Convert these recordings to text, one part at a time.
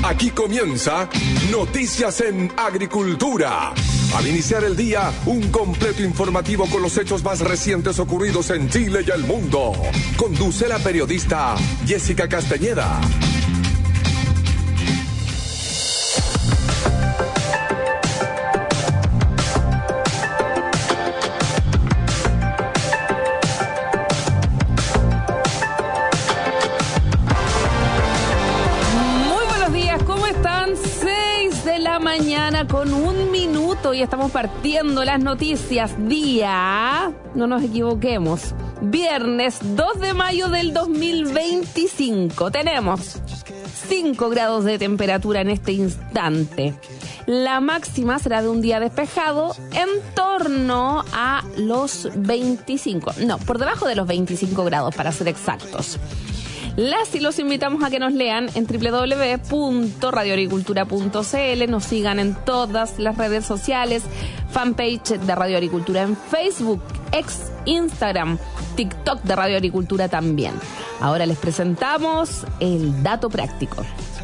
Aquí comienza Noticias en Agricultura. Al iniciar el día, un completo informativo con los hechos más recientes ocurridos en Chile y el mundo. Conduce la periodista Jessica Castañeda. Con 1 minuto y estamos partiendo las noticias día, no nos equivoquemos, viernes 2 de mayo del 2025. Tenemos 5 grados de temperatura en este instante. La máxima será de un día despejado en torno a los 25, no, por debajo de los 25 grados para ser exactos. Las y los invitamos a que nos lean en www.radioagricultura.cl, nos sigan en todas las redes sociales, fanpage de Radio Agricultura en Facebook, ex Instagram, TikTok de Radio Agricultura también. Ahora les presentamos el dato práctico.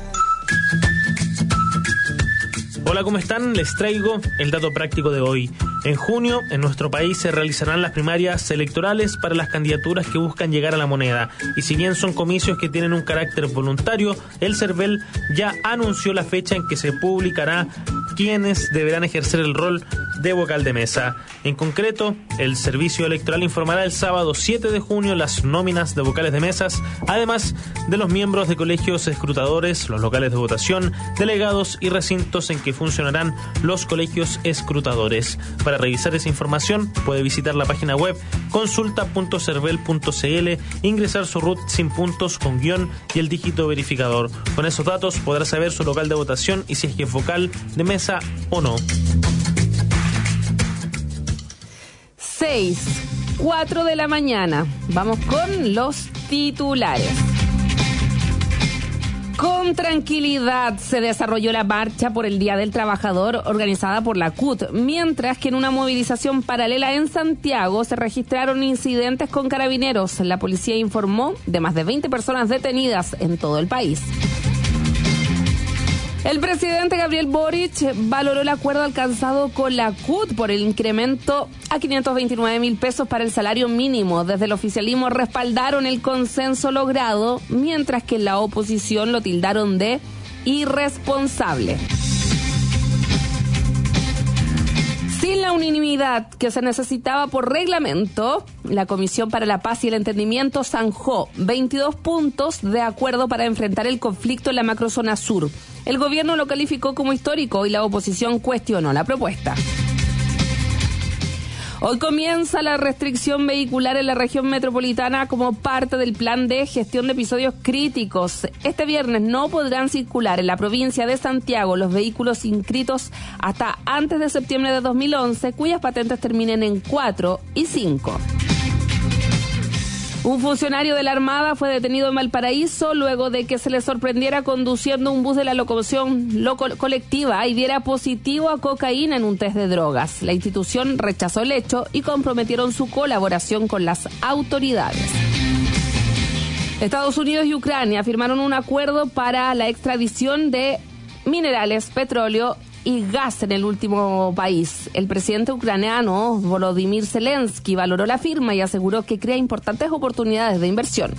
Hola, ¿cómo están? Les traigo el dato práctico de hoy. En junio, en nuestro país se realizarán las primarias electorales para las candidaturas que buscan llegar a la moneda. Y si bien son comicios que tienen un carácter voluntario, el CERVEL ya anunció la fecha en que se publicará quienes deberán ejercer el rol de vocal de mesa. En concreto, el Servicio Electoral informará el sábado 7 de junio las nóminas de vocales de mesas, además de los miembros de colegios escrutadores, los locales de votación, delegados y recintos en que funcionarán los colegios escrutadores. Para revisar esa información puede visitar la página web consulta.cervel.cl, ingresar su RUT sin puntos con guión y el dígito verificador. Con esos datos podrá saber su local de votación y si es que es vocal de mesa o no. 4 de la mañana. Vamos con los titulares. Con tranquilidad se desarrolló la marcha por el Día del Trabajador organizada por la CUT, mientras que en una movilización paralela en Santiago se registraron incidentes con carabineros. La policía informó de más de 20 personas detenidas en todo el país. El presidente Gabriel Boric valoró el acuerdo alcanzado con la CUT por el incremento a 529.000 pesos para el salario mínimo. Desde el oficialismo respaldaron el consenso logrado, mientras que en la oposición lo tildaron de irresponsable. Sin la unanimidad que se necesitaba por reglamento, la Comisión para la Paz y el Entendimiento zanjó 22 puntos de acuerdo para enfrentar el conflicto en la macrozona sur. El gobierno lo calificó como histórico y la oposición cuestionó la propuesta. Hoy comienza la restricción vehicular en la región metropolitana como parte del plan de gestión de episodios críticos. Este viernes no podrán circular en la provincia de Santiago los vehículos inscritos hasta antes de septiembre de 2011, cuyas patentes terminen en 4 y 5. Un funcionario de la Armada fue detenido en Valparaíso luego de que se le sorprendiera conduciendo un bus de la locomoción colectiva y diera positivo a cocaína en un test de drogas. La institución rechazó el hecho y comprometieron su colaboración con las autoridades. Estados Unidos y Ucrania firmaron un acuerdo para la extradición de minerales, petróleo y gas en el último país. El presidente ucraniano Volodymyr Zelensky valoró la firma y aseguró que crea importantes oportunidades de inversión.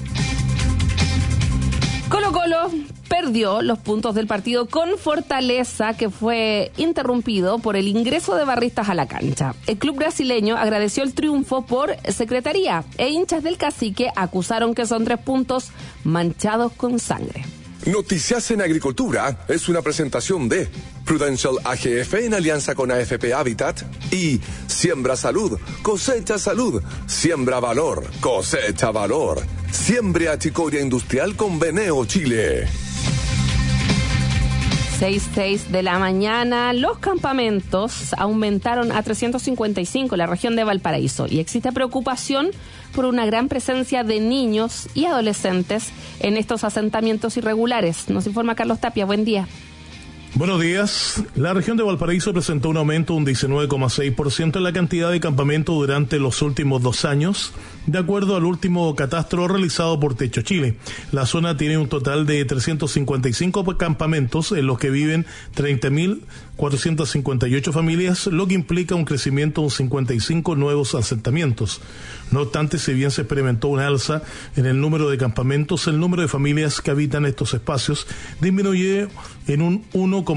Colo-Colo perdió los puntos del partido con Fortaleza, que fue interrumpido por el ingreso de barristas a la cancha. El club brasileño agradeció el triunfo por secretaría e hinchas del Cacique acusaron que son 3 puntos manchados con sangre. Noticias en Agricultura es una presentación de Prudential AGF en alianza con AFP Habitat y Siembra Salud, cosecha salud, siembra valor, cosecha valor. Siembre achicoria industrial con Beneo Chile. 6:06 de la mañana, los campamentos aumentaron a 355 en la región de Valparaíso y existe preocupación por una gran presencia de niños y adolescentes en estos asentamientos irregulares. Nos informa Carlos Tapia, buen día. Buenos días. La región de Valparaíso presentó un aumento de un 19,6% en la cantidad de campamentos durante los últimos 2 años, de acuerdo al último catastro realizado por Techo Chile. La zona tiene un total de 355 campamentos en los que viven 30.458 familias, lo que implica un crecimiento de 55 nuevos asentamientos. No obstante, si bien se experimentó una alza en el número de campamentos, el número de familias que habitan estos espacios disminuyó en un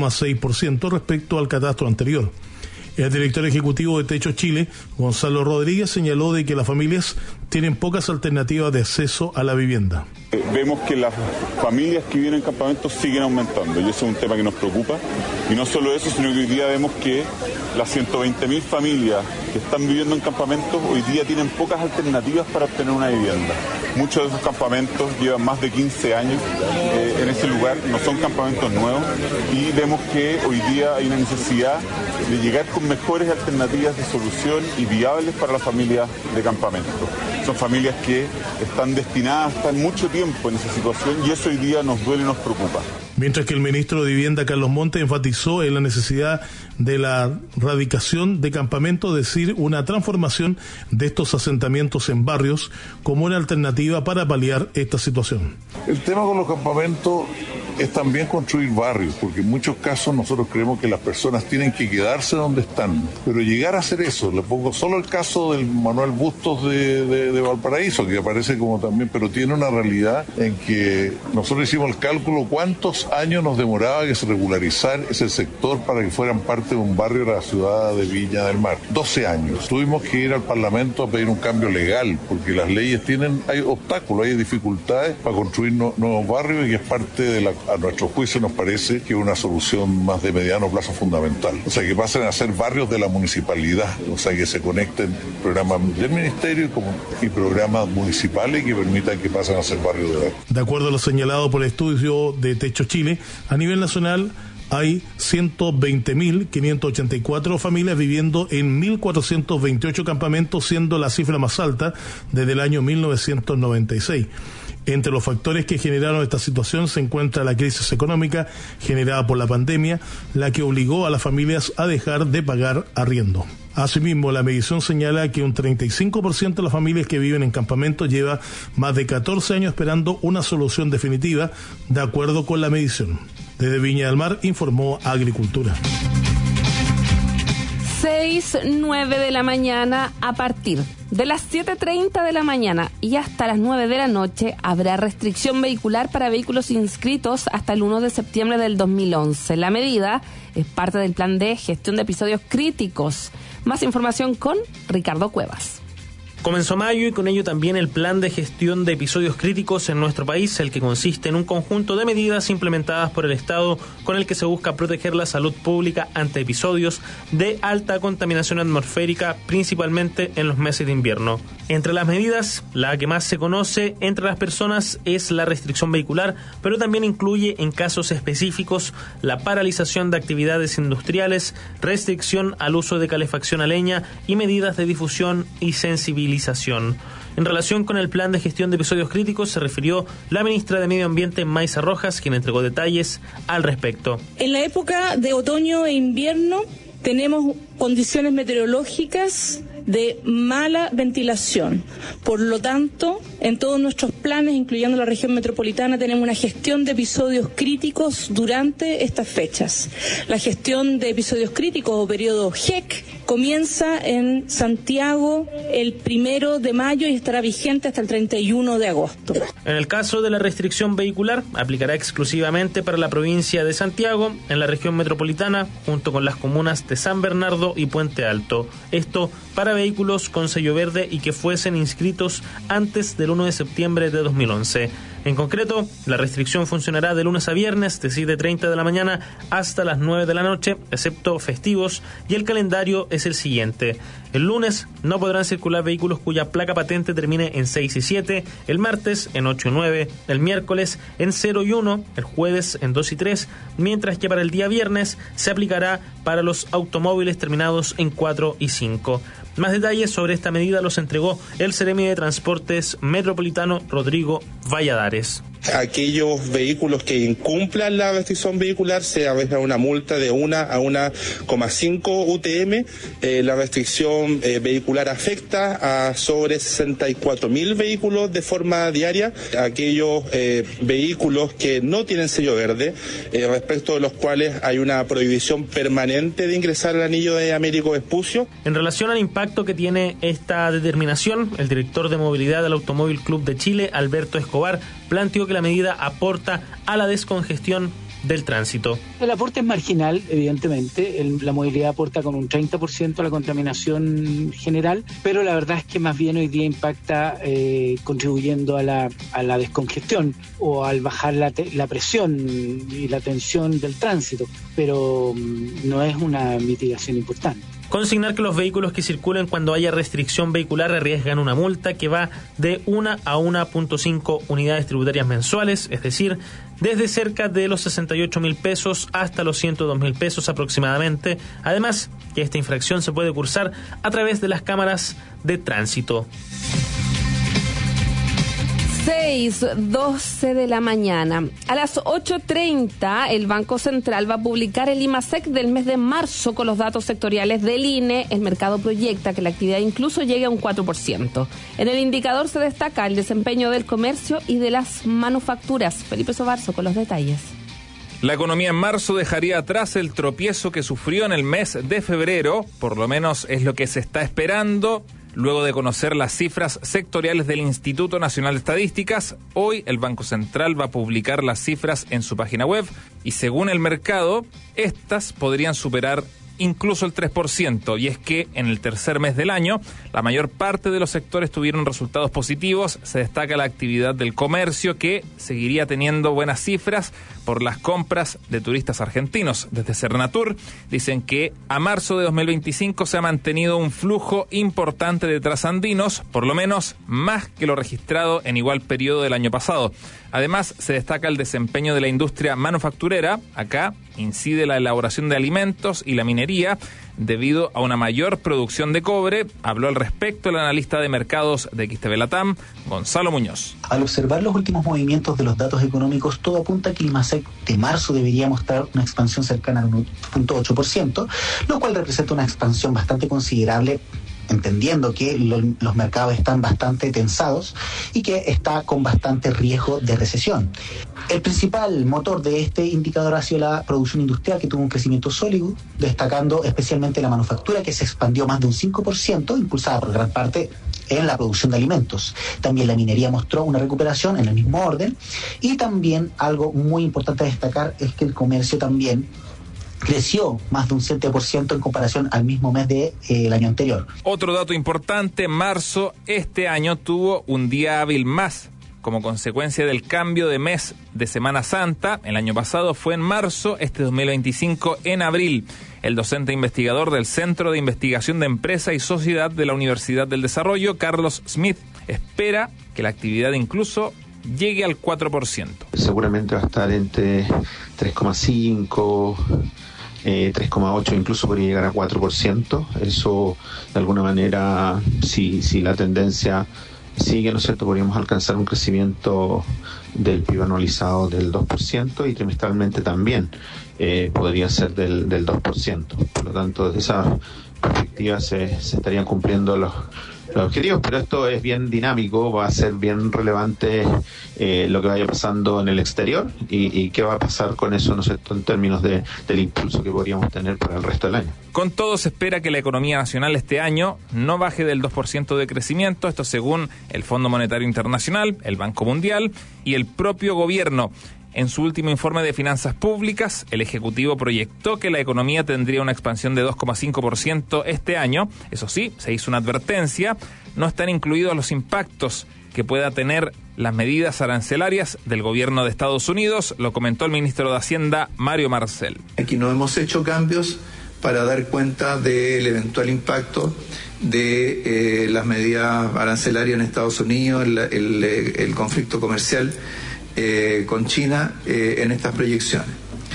1,6% respecto al catastro anterior. El director ejecutivo de Techo Chile, Gonzalo Rodríguez, señaló de que las familias tienen pocas alternativas de acceso a la vivienda. Vemos que las familias que viven en campamentos siguen aumentando y eso es un tema que nos preocupa. Y no solo eso, sino que hoy día vemos que las 120.000 familias que están viviendo en campamentos hoy día tienen pocas alternativas para obtener una vivienda. Muchos de esos campamentos llevan más de 15 años en ese lugar, no son campamentos nuevos y vemos que hoy día hay una necesidad de llegar con mejores alternativas de solución y viables para las familias de campamento. Son familias que están destinadas a estar mucho tiempo en esa situación y eso hoy día nos duele y nos preocupa. Mientras que el ministro de Vivienda, Carlos Montes, enfatizó en la necesidad de la radicación de campamentos, es decir, una transformación de estos asentamientos en barrios como una alternativa para paliar esta situación. El tema con los campamentos es también construir barrios, porque en muchos casos nosotros creemos que las personas tienen que quedarse donde están, pero llegar a hacer eso, le pongo solo el caso del Manuel Bustos de Valparaíso, que aparece como también, pero tiene una realidad en que nosotros hicimos el cálculo cuántos años nos demoraba que se regularizar ese sector para que fueran parte de un barrio de la ciudad de Viña del Mar. 12 años. Tuvimos que ir al Parlamento a pedir un cambio legal, porque las leyes hay obstáculos, hay dificultades para construir nuevos barrios y es parte de a nuestro juicio nos parece que es una solución más de mediano plazo fundamental. O sea, que pasen a ser barrios de la municipalidad, o sea, que se conecten programas del ministerio y programas municipales que permitan que pasen a ser barrios de edad. De acuerdo a lo señalado por el estudio de Techo Chile, a nivel nacional hay 120.584 familias viviendo en 1.428 campamentos, siendo la cifra más alta desde el año 1996. Entre los factores que generaron esta situación se encuentra la crisis económica generada por la pandemia, la que obligó a las familias a dejar de pagar arriendo. Asimismo, la medición señala que un 35% de las familias que viven en campamentos lleva más de 14 años esperando una solución definitiva, de acuerdo con la medición. Desde Viña del Mar informó Agricultura. 6:09 de la mañana, a partir de las 7:30 de la mañana y hasta las 9 de la noche habrá restricción vehicular para vehículos inscritos hasta el 1 de septiembre del 2011. La medida es parte del plan de gestión de episodios críticos. Más información con Ricardo Cuevas. Comenzó mayo y con ello también el plan de gestión de episodios críticos en nuestro país, el que consiste en un conjunto de medidas implementadas por el Estado con el que se busca proteger la salud pública ante episodios de alta contaminación atmosférica, principalmente en los meses de invierno. Entre las medidas, la que más se conoce entre las personas es la restricción vehicular, pero también incluye en casos específicos la paralización de actividades industriales, restricción al uso de calefacción a leña y medidas de difusión y sensibilización. En relación con el plan de gestión de episodios críticos se refirió la ministra de Medio Ambiente, Maysa Rojas, quien entregó detalles al respecto. En la época de otoño e invierno tenemos condiciones meteorológicas de mala ventilación. Por lo tanto, en todos nuestros planes, incluyendo la región metropolitana, tenemos una gestión de episodios críticos durante estas fechas. La gestión de episodios críticos o periodo GEC comienza en Santiago el 1 de mayo y estará vigente hasta el 31 de agosto. En el caso de la restricción vehicular, aplicará exclusivamente para la provincia de Santiago, en la región metropolitana, junto con las comunas de San Bernardo y Puente Alto. Esto para vehículos con sello verde y que fuesen inscritos antes del 1 de septiembre de 2011. En concreto, la restricción funcionará de lunes a viernes de 7:30 de la mañana hasta las 9 de la noche, excepto festivos, y el calendario es el siguiente. El lunes no podrán circular vehículos cuya placa patente termine en 6 y 7, el martes en 8 y 9, el miércoles en 0 y 1, el jueves en 2 y 3, mientras que para el día viernes se aplicará para los automóviles terminados en 4 y 5. Más detalles sobre esta medida los entregó el Seremi de Transportes Metropolitano, Rodrigo Valladares. Aquellos vehículos que incumplan la restricción vehicular se avesa una multa de 1 a 1,5 UTM. La restricción vehicular afecta a sobre 64.000 vehículos de forma diaria. Aquellos vehículos que no tienen sello verde, respecto de los cuales hay una prohibición permanente de ingresar al anillo de Américo Vespucio. En relación al impacto que tiene esta determinación, el director de movilidad del Automóvil Club de Chile, Alberto Escobar, planteó que la medida aporta a la descongestión del tránsito. El aporte es marginal, evidentemente. La movilidad aporta con un 30% a la contaminación general, pero la verdad es que más bien hoy día impacta contribuyendo a la descongestión o al bajar la presión y la tensión del tránsito, pero no es una mitigación importante. Consignar que los vehículos que circulen cuando haya restricción vehicular arriesgan una multa que va de 1 a 1.5 unidades tributarias mensuales, es decir, desde cerca de los 68.000 pesos hasta los 102.000 pesos aproximadamente. Además, que esta infracción se puede cursar a través de las cámaras de tránsito. 6:12 de la mañana. A las 8:30 el Banco Central va a publicar el IMASEC del mes de marzo con los datos sectoriales del INE. El mercado proyecta que la actividad incluso llegue a un 4%. En el indicador se destaca el desempeño del comercio y de las manufacturas. Felipe Sobarzo con los detalles. La economía en marzo dejaría atrás el tropiezo que sufrió en el mes de febrero, por lo menos es lo que se está esperando. Luego de conocer las cifras sectoriales del Instituto Nacional de Estadísticas, hoy el Banco Central va a publicar las cifras en su página web y según el mercado, estas podrían superar incluso el 3%, y es que en el tercer mes del año la mayor parte de los sectores tuvieron resultados positivos. Se destaca la actividad del comercio, que seguiría teniendo buenas cifras por las compras de turistas argentinos. Desde Cernatur dicen que a marzo de 2025 se ha mantenido un flujo importante de trasandinos, por lo menos más que lo registrado en igual periodo del año pasado. Además, se destaca el desempeño de la industria manufacturera. Acá incide la elaboración de alimentos y la minería debido a una mayor producción de cobre. Habló al respecto el analista de mercados de XTV Latam, Gonzalo Muñoz. Al observar los últimos movimientos de los datos económicos, todo apunta a que el IMASEC de marzo debería mostrar una expansión cercana al 1.8%, lo cual representa una expansión bastante considerable, entendiendo que los mercados están bastante tensados y que está con bastante riesgo de recesión. El principal motor de este indicador ha sido la producción industrial, que tuvo un crecimiento sólido, destacando especialmente la manufactura, que se expandió más de un 5%, impulsada por gran parte en la producción de alimentos. También la minería mostró una recuperación en el mismo orden, y también algo muy importante a destacar es que el comercio también creció más de un 7% en comparación al mismo mes del año anterior. Otro dato importante, marzo este año tuvo un día hábil más como consecuencia del cambio de mes de Semana Santa. El año pasado fue en marzo, este 2025 en abril. El docente investigador del Centro de Investigación de Empresa y Sociedad de la Universidad del Desarrollo, Carlos Smith, espera que la actividad incluso llegue al 4%. Seguramente va a estar entre 3,5%, 3,8%, incluso podría llegar a 4%. Eso, de alguna manera, si la tendencia sigue, ¿no es cierto?, podríamos alcanzar un crecimiento del PIB anualizado del 2%, y trimestralmente también podría ser del 2%. Por lo tanto, desde esa perspectiva se estarían cumpliendo los objetivos, pero esto es bien dinámico, va a ser bien relevante lo que vaya pasando en el exterior y qué va a pasar con eso, ¿no es cierto?, en términos del impulso que podríamos tener para el resto del año. Con todo, se espera que la economía nacional este año no baje del 2% de crecimiento, esto según el Fondo Monetario Internacional, el Banco Mundial y el propio gobierno. En su último informe de finanzas públicas, el Ejecutivo proyectó que la economía tendría una expansión de 2,5% este año. Eso sí, se hizo una advertencia: no están incluidos los impactos que pueda tener las medidas arancelarias del gobierno de Estados Unidos, lo comentó el ministro de Hacienda, Mario Marcel. Aquí no hemos hecho cambios para dar cuenta del eventual impacto de las medidas arancelarias en Estados Unidos, el conflicto comercial con China en estas proyecciones.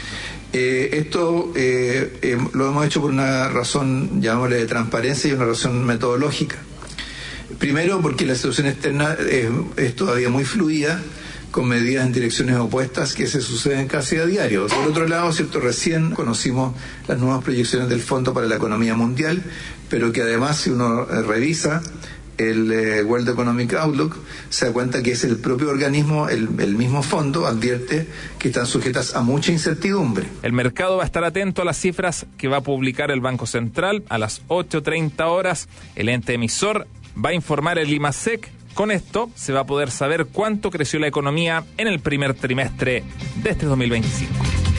Esto lo hemos hecho por una razón, llamémosle, de transparencia, y una razón metodológica. Primero, porque la situación externa es todavía muy fluida. con medidas en direcciones opuestas que se suceden casi a diario. Por otro lado, ¿cierto? Recién conocimos las nuevas proyecciones del Fondo para la Economía Mundial, pero que además, si uno revisa el World Economic Outlook, se da cuenta que es el propio organismo, el mismo fondo, advierte que están sujetas a mucha incertidumbre. El mercado va a estar atento a las cifras que va a publicar el Banco Central a las 8:30 horas. El ente emisor va a informar el IMASEC. Con esto se va a poder saber cuánto creció la economía en el primer trimestre de este 2025.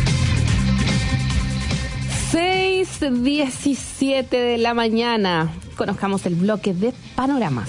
6:17 de la mañana. Conozcamos el bloque de panoramas.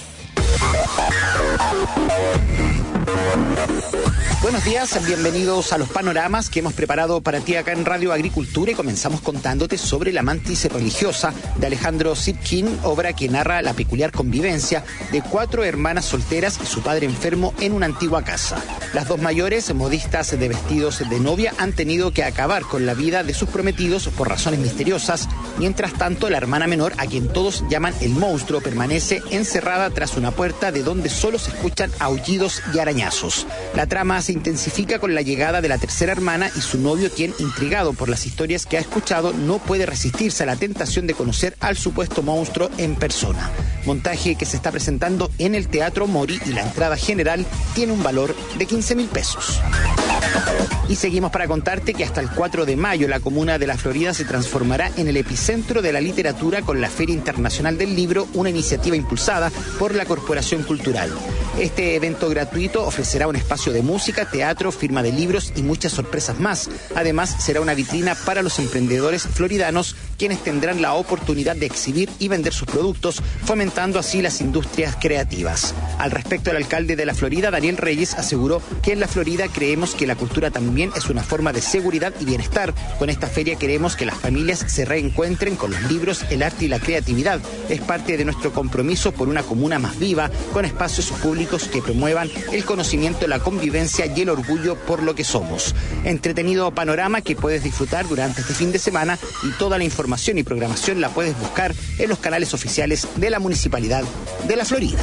Buenos días, bienvenidos a los panoramas que hemos preparado para ti acá en Radio Agricultura, y comenzamos contándote sobre La mantis religiosa de Alejandro Sitkin, obra que narra la peculiar convivencia de 4 hermanas solteras y su padre enfermo en una antigua casa. Las 2 mayores, modistas de vestidos de novia, han tenido que acabar con la vida de sus prometidos por razones misteriosas. Mientras tanto, la hermana menor, a quien todos llaman el monstruo, permanece encerrada tras una puerta de donde solo se escuchan aullidos y arañazos. La trama se intensifica con la llegada de la tercera hermana y su novio, quien, intrigado por las historias que ha escuchado, no puede resistirse a la tentación de conocer al supuesto monstruo en persona. Montaje que se está presentando en el Teatro Mori, y la entrada general tiene un valor de 15.000 pesos. Y seguimos para contarte que hasta el 4 de mayo la comuna de La Florida se transformará en el epicentro de la literatura con la Feria Internacional del Libro, una iniciativa impulsada por la Corporación Cultural. Este evento gratuito ofrecerá un espacio de música, teatro, firma de libros y muchas sorpresas más. Además, será una vitrina para los emprendedores floridanos, quienes tendrán la oportunidad de exhibir y vender sus productos, fomentando así las industrias creativas. Al respecto, el alcalde de La Florida, Daniel Reyes, aseguró que en La Florida creemos que la cultura también es una forma de seguridad y bienestar. Con esta feria queremos que las familias se reencuentren con los libros, el arte y la creatividad. Es parte de nuestro compromiso por una comuna más viva, con espacios públicos que promuevan el conocimiento, la convivencia y el orgullo por lo que somos. Entretenido panorama que puedes disfrutar durante este fin de semana, y toda la información y programación la puedes buscar en los canales oficiales de la Municipalidad de La Florida.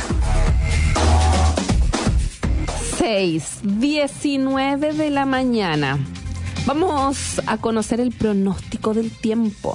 6:19 de la mañana. Vamos a conocer el pronóstico del tiempo.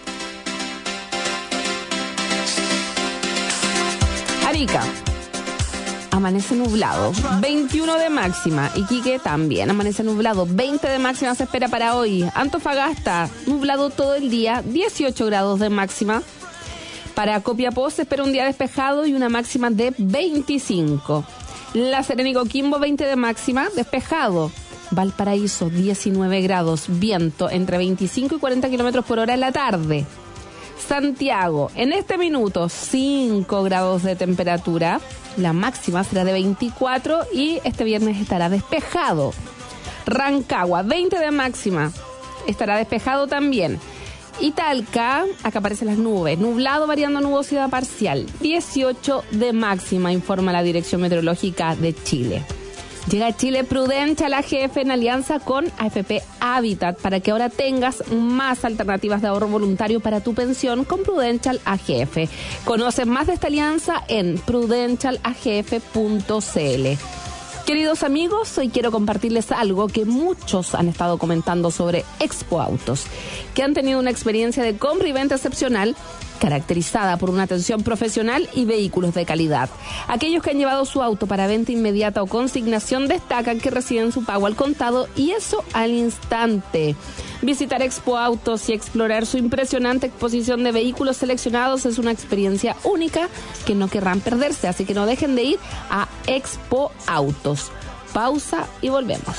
Arica, amanece nublado, 21 de máxima. Iquique también amanece nublado, 20 de máxima se espera para hoy. Antofagasta, nublado todo el día, 18 grados de máxima. Para Copiapó se espera un día despejado y una máxima de 25. La Serena y Coquimbo, 20 de máxima, despejado. Valparaíso, 19 grados, viento entre 25 y 40 kilómetros por hora en la tarde. Santiago, en este minuto, 5 grados de temperatura. La máxima será de 24 y este viernes estará despejado. Rancagua, 20 de máxima, estará despejado también. Y Talca, acá aparecen las nubes, nublado variando a nubosidad parcial, 18 de máxima, informa la Dirección Meteorológica de Chile. Llega a Chile Prudential AGF en alianza con AFP Habitat para que ahora tengas más alternativas de ahorro voluntario para tu pensión con Prudential AGF. Conoce más de esta alianza en prudentialagf.cl. Queridos amigos, hoy quiero compartirles algo que muchos han estado comentando sobre Expo Autos, que han tenido una experiencia de compra y venta excepcional, caracterizada por una atención profesional y vehículos de calidad. Aquellos que han llevado su auto para venta inmediata o consignación destacan que reciben su pago al contado, y eso al instante. Visitar Expo Autos y explorar su impresionante exposición de vehículos seleccionados es una experiencia única que no querrán perderse, así que no dejen de ir a Expo Autos. Pausa y volvemos.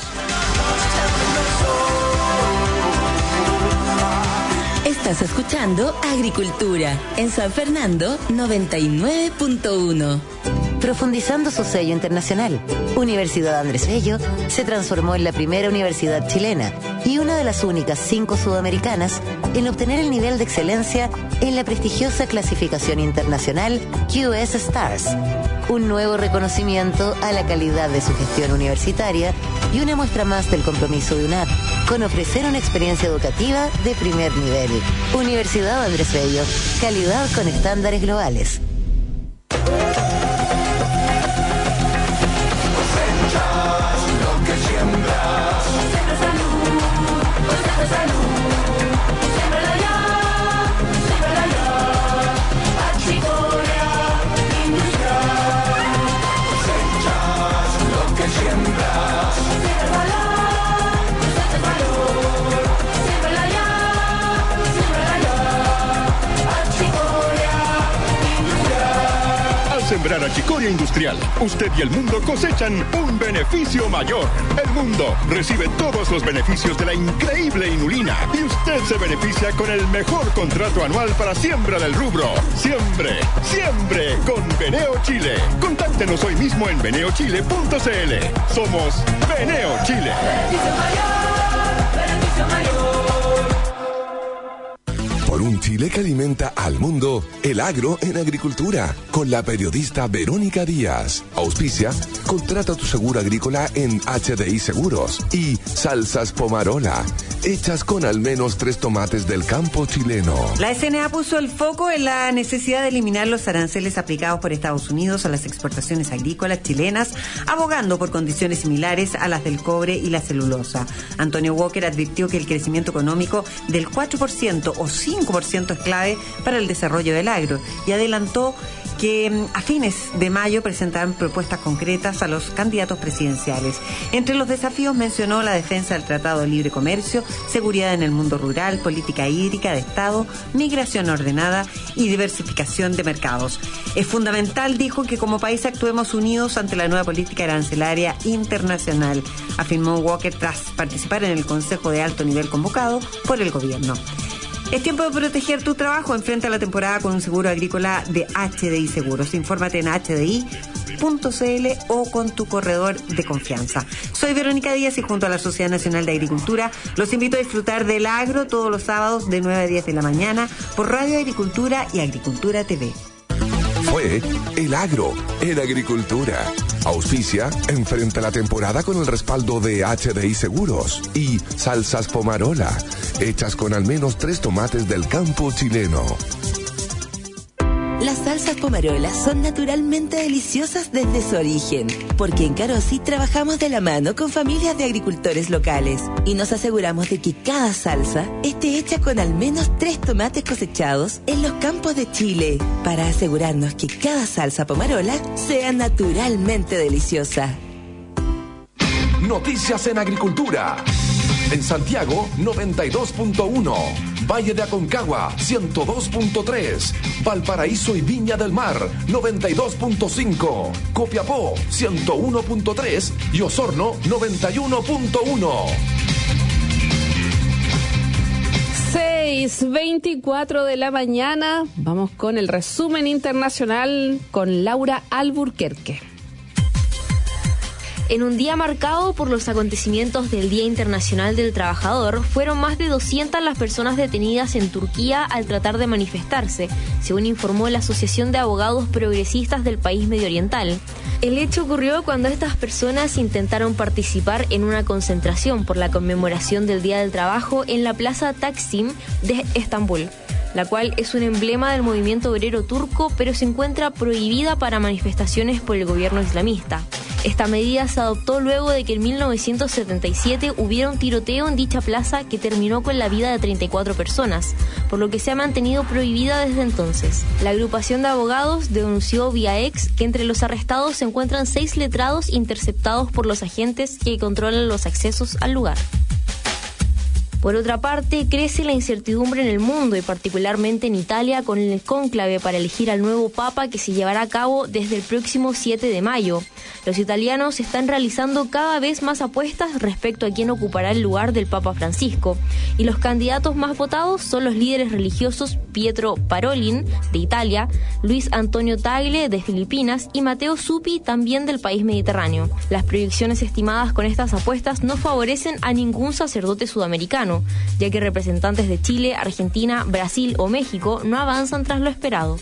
Estás escuchando Agricultura en San Fernando 99.1. Profundizando su sello internacional, Universidad Andrés Bello se transformó en la primera universidad chilena y una de las únicas 5 sudamericanas en obtener el nivel de excelencia en la prestigiosa clasificación internacional QS Stars, un nuevo reconocimiento a la calidad de su gestión universitaria y una muestra más del compromiso de UNAP con ofrecer una experiencia educativa de primer nivel. Universidad Andrés Bello, calidad con estándares globales. sembrar achicoria industrial, usted y el mundo cosechan un beneficio mayor. El mundo recibe todos los beneficios de la increíble inulina y usted se beneficia con el mejor contrato anual para siembra del rubro. Siembre con Beneo Chile. Contáctenos hoy mismo en beneochile.cl. Somos Beneo Chile. Beneficio mayor. Por un Chile que alimenta al mundo, el agro en agricultura, con la periodista Verónica Díaz. Auspicia, contrata tu seguro agrícola en HDI Seguros. Y Salsas Pomarola, hechas con al menos 3 tomates del campo chileno. La SNA puso el foco en la necesidad de eliminar los aranceles aplicados por Estados Unidos a las exportaciones agrícolas chilenas, abogando por condiciones similares a las del cobre y la celulosa. Antonio Walker advirtió que el crecimiento económico del 4% o 5% es clave para el desarrollo del agro y adelantó que a fines de mayo presentarán propuestas concretas a los candidatos presidenciales. Entre los desafíos mencionó la defensa del Tratado de Libre Comercio, seguridad en el mundo rural, política hídrica de Estado, migración ordenada y diversificación de mercados. Es fundamental, dijo, que como país actuemos unidos ante la nueva política arancelaria internacional, afirmó Walker tras participar en el Consejo de Alto Nivel convocado por el gobierno. Es tiempo de proteger tu trabajo. Enfrenta la temporada con un seguro agrícola de HDI Seguros. Infórmate en hdi.cl o con tu corredor de confianza. Soy Verónica Díaz y junto a la Sociedad Nacional de Agricultura los invito a disfrutar del agro todos los sábados de 9 a 10 de la mañana por Radio Agricultura y Agricultura TV. Fue El Agro en Agricultura. Auspicia, enfrenta la temporada con el respaldo de HDI Seguros y Salsas Pomarola, hechas con al menos 3 tomates del campo chileno. Las salsas Pomarola son naturalmente deliciosas desde su origen, porque en Carosi trabajamos de la mano con familias de agricultores locales y nos aseguramos de que cada salsa esté hecha con al menos 3 tomates cosechados en los campos de Chile, para asegurarnos que cada salsa Pomarola sea naturalmente deliciosa. Noticias en Agricultura. En Santiago, 92.1. Valle de Aconcagua, 102.3. Valparaíso y Viña del Mar, 92.5. Copiapó, 101.3. Y Osorno, 91.1. 6:24 de la mañana. Vamos con el resumen internacional con Laura Alburquerque. En un día marcado por los acontecimientos del Día Internacional del Trabajador, fueron más de 200 las personas detenidas en Turquía al tratar de manifestarse, según informó la Asociación de Abogados Progresistas del país medioriental. El hecho ocurrió cuando estas personas intentaron participar en una concentración por la conmemoración del Día del Trabajo en la Plaza Taksim de Estambul, la cual es un emblema del movimiento obrero turco, pero se encuentra prohibida para manifestaciones por el gobierno islamista. Esta medida se adoptó luego de que en 1977 hubiera un tiroteo en dicha plaza que terminó con la vida de 34 personas, por lo que se ha mantenido prohibida desde entonces. La agrupación de abogados denunció vía ex que entre los arrestados se encuentran 6 letrados interceptados por los agentes que controlan los accesos al lugar. Por otra parte, crece la incertidumbre en el mundo y particularmente en Italia con el cónclave para elegir al nuevo Papa que se llevará a cabo desde el próximo 7 de mayo. Los italianos están realizando cada vez más apuestas respecto a quién ocupará el lugar del Papa Francisco, y los candidatos más votados son los líderes religiosos Pietro Parolin, de Italia, Luis Antonio Tagle, de Filipinas, y Matteo Zuppi, también del país mediterráneo. Las proyecciones estimadas con estas apuestas no favorecen a ningún sacerdote sudamericano, ya que representantes de Chile, Argentina, Brasil o México no avanzan tras lo esperado.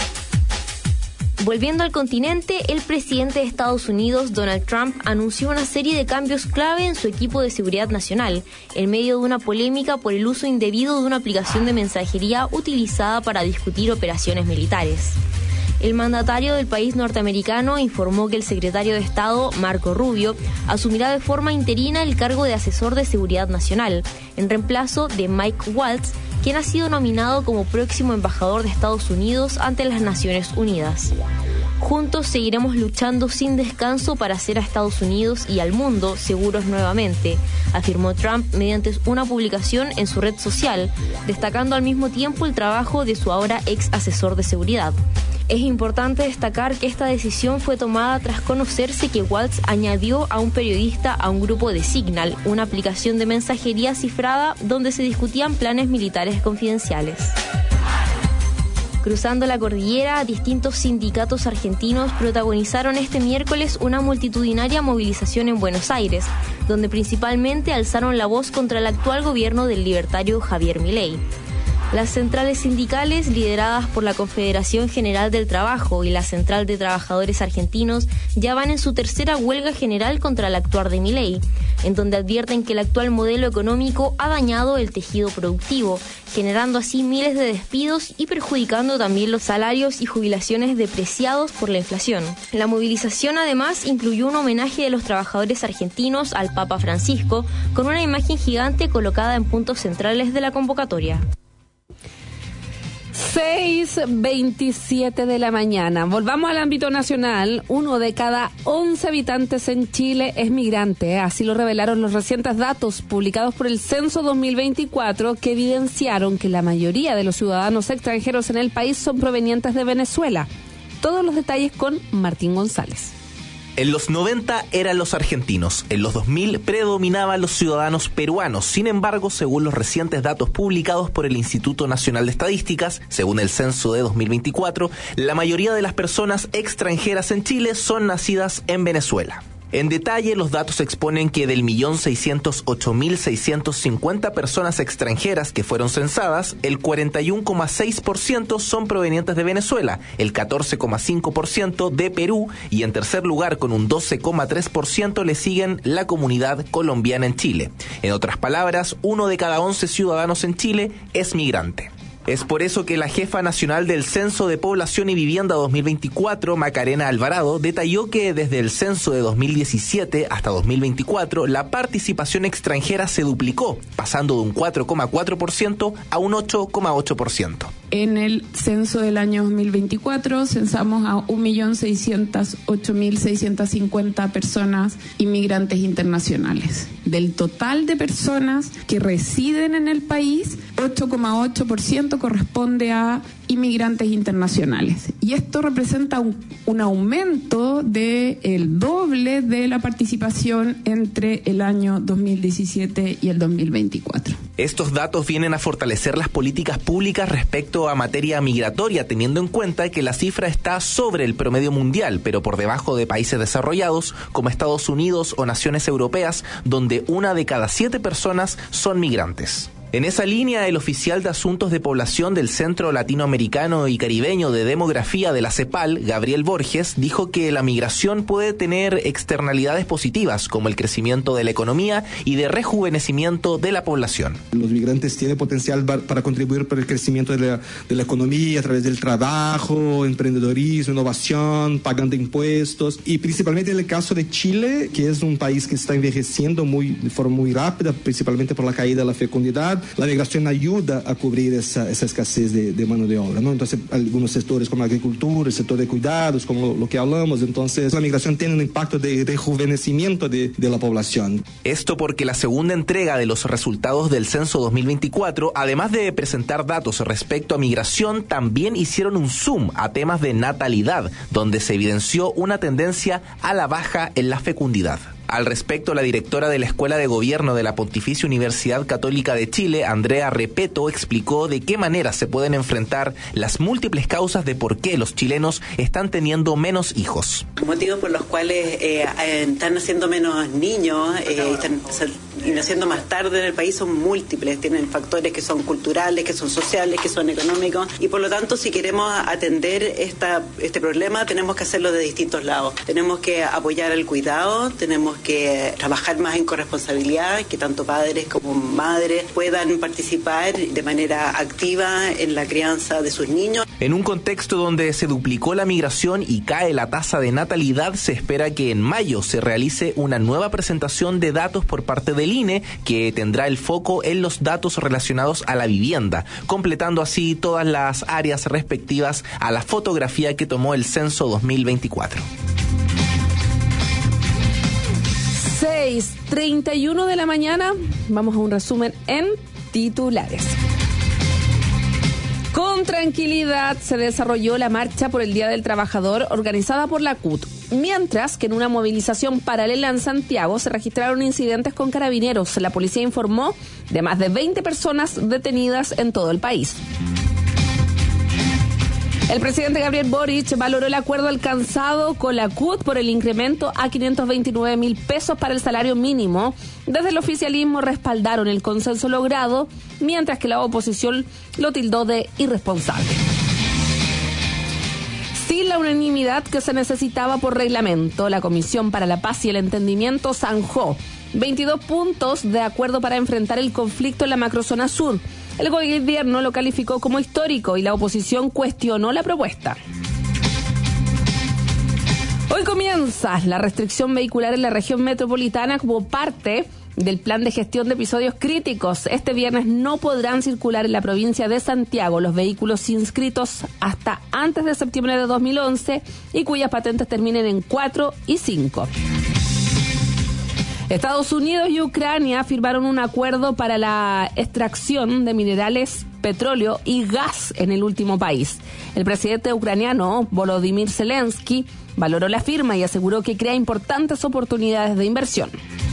Volviendo al continente, el presidente de Estados Unidos, Donald Trump, anunció una serie de cambios clave en su equipo de seguridad nacional, en medio de una polémica por el uso indebido de una aplicación de mensajería utilizada para discutir operaciones militares. El mandatario del país norteamericano informó que el secretario de Estado, Marco Rubio, asumirá de forma interina el cargo de asesor de seguridad nacional, en reemplazo de Mike Waltz, quien ha sido nominado como próximo embajador de Estados Unidos ante las Naciones Unidas. Juntos seguiremos luchando sin descanso para hacer a Estados Unidos y al mundo seguros nuevamente, afirmó Trump mediante una publicación en su red social, destacando al mismo tiempo el trabajo de su ahora ex asesor de seguridad. Es importante destacar que esta decisión fue tomada tras conocerse que Waltz añadió a un periodista a un grupo de Signal, una aplicación de mensajería cifrada donde se discutían planes militares confidenciales. Cruzando la cordillera, distintos sindicatos argentinos protagonizaron este miércoles una multitudinaria movilización en Buenos Aires, donde principalmente alzaron la voz contra el actual gobierno del libertario Javier Milei. Las centrales sindicales, lideradas por la Confederación General del Trabajo y la Central de Trabajadores Argentinos, ya van en su tercera huelga general contra el actuar de Milei, en donde advierten que el actual modelo económico ha dañado el tejido productivo, generando así miles de despidos y perjudicando también los salarios y jubilaciones depreciados por la inflación. La movilización además incluyó un homenaje de los trabajadores argentinos al Papa Francisco, con una imagen gigante colocada en puntos centrales de la convocatoria. 6:27 de la mañana. Volvamos al ámbito nacional. 1 de cada 11 habitantes en Chile es migrante. Así lo revelaron los recientes datos publicados por el Censo 2024, que evidenciaron que la mayoría de los ciudadanos extranjeros en el país son provenientes de Venezuela. Todos los detalles con Martín González. En los 90 eran los argentinos, en los 2000 predominaban los ciudadanos peruanos. Sin embargo, según los recientes datos publicados por el Instituto Nacional de Estadísticas, según el censo de 2024, la mayoría de las personas extranjeras en Chile son nacidas en Venezuela. En detalle, los datos exponen que del 1.608.650 personas extranjeras que fueron censadas, el 41,6% son provenientes de Venezuela, el 14,5% de Perú y en tercer lugar, con un 12,3%, le siguen la comunidad colombiana en Chile. En otras palabras, 1 de cada 11 ciudadanos en Chile es migrante. Es por eso que la jefa nacional del Censo de Población y Vivienda 2024, Macarena Alvarado, detalló que desde el censo de 2017 hasta 2024, la participación extranjera se duplicó, pasando de un 4,4% a un 8,8%. En el censo del año 2024 censamos a 1.608.650 personas inmigrantes internacionales. Del total de personas que residen en el país, 8,8% corresponde a inmigrantes internacionales. Y esto representa un aumento del doble de la participación entre el año 2017 y el 2024. Estos datos vienen a fortalecer las políticas públicas respecto a materia migratoria, teniendo en cuenta que la cifra está sobre el promedio mundial, pero por debajo de países desarrollados como Estados Unidos o naciones europeas, donde 1 de cada 7 personas son migrantes. En esa línea, el oficial de Asuntos de Población del Centro Latinoamericano y Caribeño de Demografía de la CEPAL, Gabriel Borges, dijo que la migración puede tener externalidades positivas, como el crecimiento de la economía y de rejuvenecimiento de la población. Los migrantes tienen potencial para contribuir para el crecimiento de la economía a través del trabajo, emprendedorismo, innovación, pagando impuestos, y principalmente en el caso de Chile, que es un país que está envejeciendo de forma muy rápida, principalmente por la caída de la fecundidad. La migración ayuda a cubrir esa escasez de mano de obra, ¿no? Entonces, algunos sectores como la agricultura, el sector de cuidados, como lo que hablamos, entonces la migración tiene un impacto de rejuvenecimiento de la población. Esto porque la segunda entrega de los resultados del censo 2024, además de presentar datos respecto a migración, también hicieron un zoom a temas de natalidad, donde se evidenció una tendencia a la baja en la fecundidad. Al respecto, la directora de la Escuela de Gobierno de la Pontificia Universidad Católica de Chile, Andrea Repeto, explicó de qué manera se pueden enfrentar las múltiples causas de por qué los chilenos están teniendo menos hijos. Motivos por los cuales están naciendo menos niños, están naciendo más tarde en el país son múltiples, tienen factores que son culturales, que son sociales, que son económicos, y por lo tanto, si queremos atender este problema, tenemos que hacerlo de distintos lados. Tenemos que apoyar el cuidado, tenemos que trabajar más en corresponsabilidad, que tanto padres como madres puedan participar de manera activa en la crianza de sus niños. En un contexto donde se duplicó la migración y cae la tasa de natalidad, se espera que en mayo se realice una nueva presentación de datos por parte del INE, que tendrá el foco en los datos relacionados a la vivienda, completando así todas las áreas respectivas a la fotografía que tomó el censo 2024. 6:31 de la mañana, vamos a un resumen en titulares. Con tranquilidad se desarrolló la marcha por el Día del Trabajador organizada por la CUT, mientras que en una movilización paralela en Santiago se registraron incidentes con carabineros. La policía informó de más de 20 personas detenidas en todo el país. El presidente Gabriel Boric valoró el acuerdo alcanzado con la CUT por el incremento a 529.000 pesos para el salario mínimo. Desde el oficialismo respaldaron el consenso logrado, mientras que la oposición lo tildó de irresponsable. Sin la unanimidad que se necesitaba por reglamento, la Comisión para la Paz y el Entendimiento zanjó 22 puntos de acuerdo para enfrentar el conflicto en la macrozona sur. El gobierno lo calificó como histórico y la oposición cuestionó la propuesta. Hoy comienza la restricción vehicular en la región metropolitana como parte del plan de gestión de episodios críticos. Este viernes no podrán circular en la provincia de Santiago los vehículos inscritos hasta antes de septiembre de 2011 y cuyas patentes terminen en 4 y 5. Estados Unidos y Ucrania firmaron un acuerdo para la extracción de minerales, petróleo y gas en el último país. El presidente ucraniano, Volodymyr Zelensky, valoró la firma y aseguró que crea importantes oportunidades de inversión.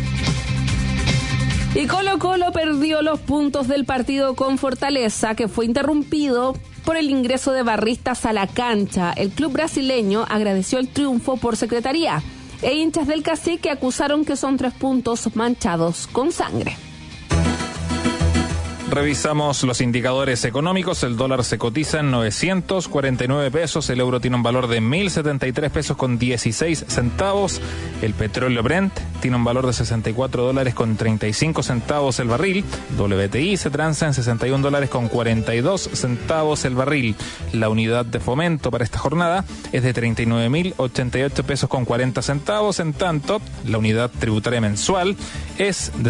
Y Colo-Colo perdió los puntos del partido con Fortaleza, que fue interrumpido por el ingreso de barristas a la cancha. El club brasileño agradeció el triunfo por secretaría. E hinchas del Cacique acusaron que son 3 puntos manchados con sangre. Revisamos los indicadores económicos. El dólar se cotiza en 949 pesos. El euro tiene un valor de 1.073 pesos con 16 centavos. El petróleo Brent tiene un valor de $64 con 35 centavos el barril. WTI se transa en $61 con 42 centavos el barril. La unidad de fomento para esta jornada es de 39.088 pesos con 40 centavos. En tanto, la unidad tributaria mensual es de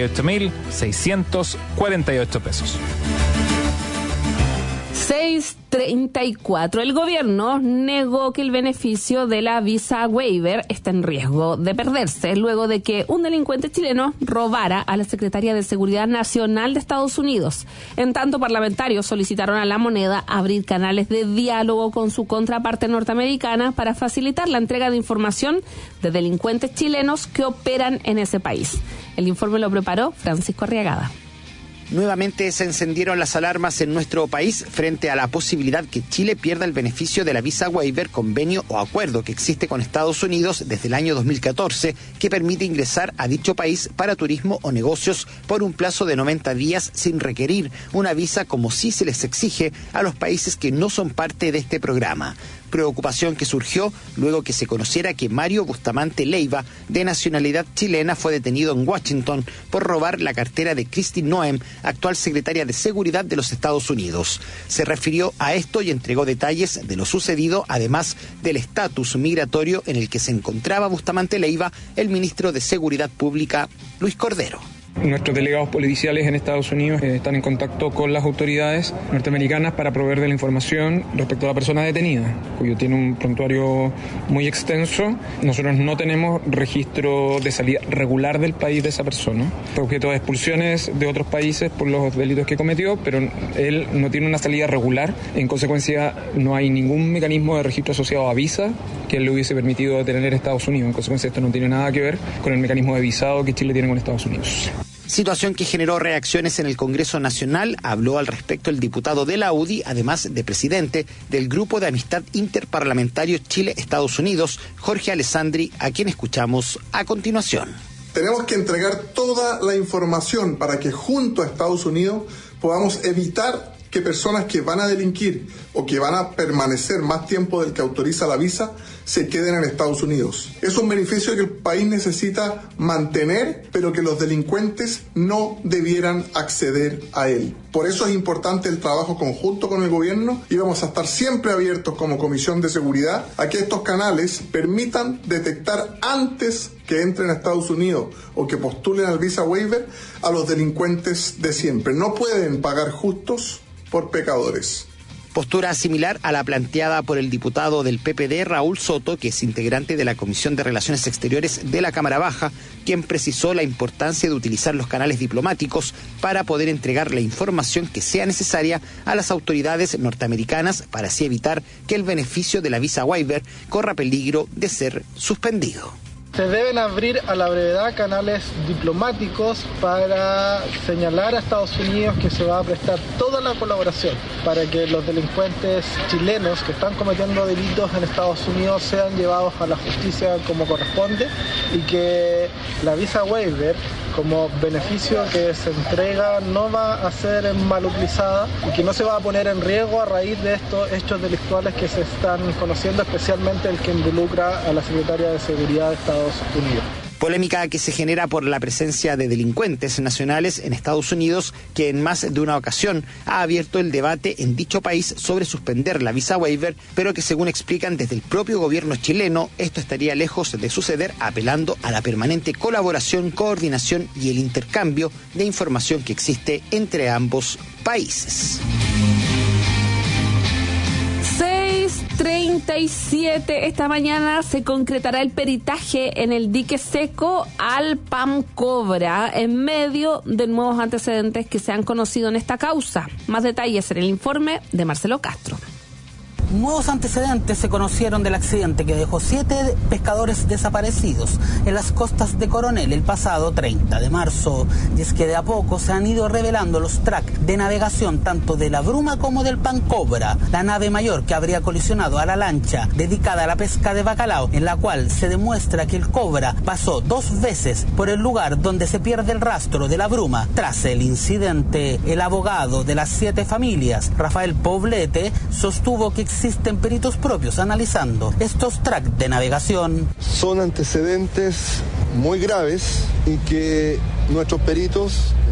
68.648 pesos. 6:34. El gobierno negó que el beneficio de la visa waiver está en riesgo de perderse luego de que un delincuente chileno robara a la Secretaría de Seguridad Nacional de Estados Unidos. En tanto, parlamentarios solicitaron a La Moneda abrir canales de diálogo con su contraparte norteamericana para facilitar la entrega de información de delincuentes chilenos que operan en ese país. El informe lo preparó Francisco Arriagada. Nuevamente se encendieron las alarmas en nuestro país frente a la posibilidad que Chile pierda el beneficio de la visa waiver, convenio o acuerdo que existe con Estados Unidos desde el año 2014 que permite ingresar a dicho país para turismo o negocios por un plazo de 90 días sin requerir una visa como sí se les exige a los países que no son parte de este programa. Preocupación que surgió luego que se conociera que Mario Bustamante Leiva, de nacionalidad chilena, fue detenido en Washington por robar la cartera de Kristi Noem, actual secretaria de Seguridad de los Estados Unidos. Se refirió a esto y entregó detalles de lo sucedido, además del estatus migratorio en el que se encontraba Bustamante Leiva, el ministro de Seguridad Pública, Luis Cordero. Nuestros delegados policiales en Estados Unidos están en contacto con las autoridades norteamericanas para proveer de la información respecto a la persona detenida, cuyo tiene un prontuario muy extenso. Nosotros no tenemos registro de salida regular del país de esa persona. Fue objeto de expulsiones de otros países por los delitos que cometió, pero él no tiene una salida regular. En consecuencia, no hay ningún mecanismo de registro asociado a visa que le hubiese permitido detener a Estados Unidos. En consecuencia, esto no tiene nada que ver con el mecanismo de visado que Chile tiene con Estados Unidos. Situación que generó reacciones en el Congreso Nacional. Habló al respecto el diputado de la UDI, además de presidente del Grupo de Amistad Interparlamentario Chile-Estados Unidos, Jorge Alessandri, a quien escuchamos a continuación. Tenemos que entregar toda la información para que junto a Estados Unidos podamos evitar que personas que van a delinquir o que van a permanecer más tiempo del que autoriza la visa se queden en Estados Unidos. Es un beneficio que el país necesita mantener, pero que los delincuentes no debieran acceder a él. Por eso es importante el trabajo conjunto con el gobierno y vamos a estar siempre abiertos como Comisión de Seguridad a que estos canales permitan detectar antes que entren a Estados Unidos o que postulen al visa waiver a los delincuentes de siempre. No pueden pagar justos por pecadores. Postura similar a la planteada por el diputado del PPD, Raúl Soto, que es integrante de la Comisión de Relaciones Exteriores de la Cámara Baja, quien precisó la importancia de utilizar los canales diplomáticos para poder entregar la información que sea necesaria a las autoridades norteamericanas para así evitar que el beneficio de la visa waiver corra peligro de ser suspendido. Se deben abrir a la brevedad canales diplomáticos para señalar a Estados Unidos que se va a prestar toda la colaboración para que los delincuentes chilenos que están cometiendo delitos en Estados Unidos sean llevados a la justicia como corresponde y que la visa waiver como beneficio que se entrega no va a ser mal utilizada y que no se va a poner en riesgo a raíz de estos hechos delictuales que se están conociendo, especialmente el que involucra a la Secretaria de Seguridad de Estados Unidos. Polémica que se genera por la presencia de delincuentes nacionales en Estados Unidos, que en más de una ocasión ha abierto el debate en dicho país sobre suspender la visa waiver, pero que según explican desde el propio gobierno chileno, esto estaría lejos de suceder, apelando a la permanente colaboración, coordinación y el intercambio de información que existe entre ambos países. 6:37, esta mañana se concretará el peritaje en el dique seco al PAM Cobra en medio de nuevos antecedentes que se han conocido en esta causa. Más detalles en el informe de Marcelo Castro. Nuevos antecedentes se conocieron del accidente que dejó 7 pescadores desaparecidos en las costas de Coronel el pasado 30 de marzo. Y es que de a poco se han ido revelando los tracks de navegación tanto de la Bruma como del PAM Cobra, la nave mayor que habría colisionado a la lancha dedicada a la pesca de bacalao, en la cual se demuestra que el Cobra pasó 2 veces por el lugar donde se pierde el rastro de la Bruma. Tras el incidente, el abogado de las 7 familias, Rafael Poblete, sostuvo que existen peritos propios analizando estos tracks de navegación. Son antecedentes muy graves y que nuestro perito